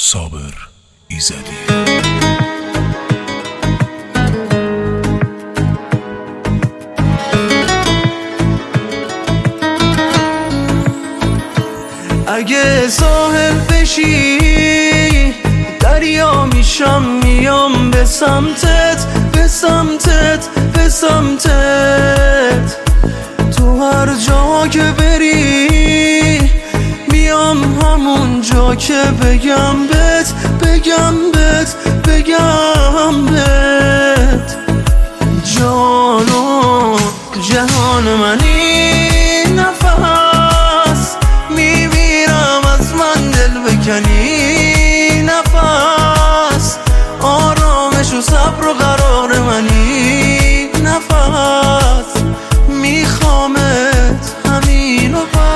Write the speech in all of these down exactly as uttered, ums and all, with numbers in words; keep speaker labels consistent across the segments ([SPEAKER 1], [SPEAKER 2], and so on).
[SPEAKER 1] صابر ایزدی.
[SPEAKER 2] اگه ساحل بشی دریا میشم، میام به سمتت به سمتت به سمتت. تو هر جا که بری میام همون جا که بگم بهت بگم بهت بگم بهت. جان و جهان منی، نفس میمیرم از من دل بکنی، نفس آرامش و صبر و قرار منی، نفس میخوامت همین و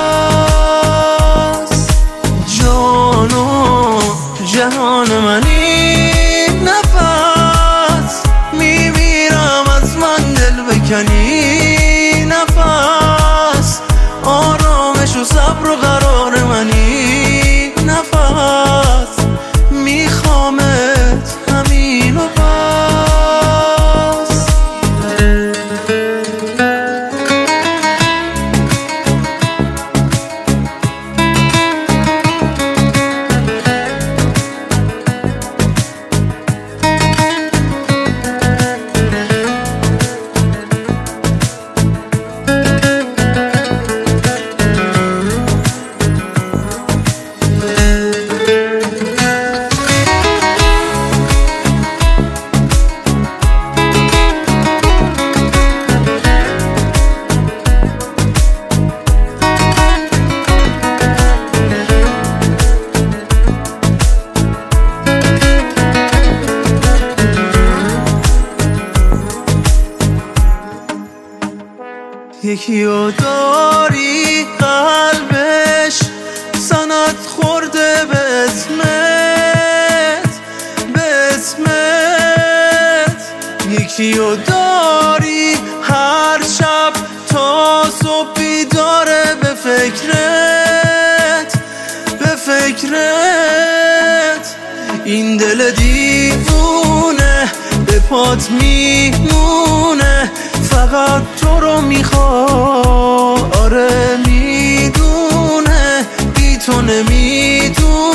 [SPEAKER 2] بس. جان و جهان منی، نفس میمیرم از من دل بکنی، نفس آرامش و صبر و قرار منی، نفس میخوامت همین و بس. یکیو داری قلبش سند خورده به اسمت به اسمت. یکیو داری هر شب تا صبح بیداره به فکرت به فکرت. این دل دیوونه به پات میمونه، فقط تو رو میخواد، آره میدونه بی تو نمیدونه.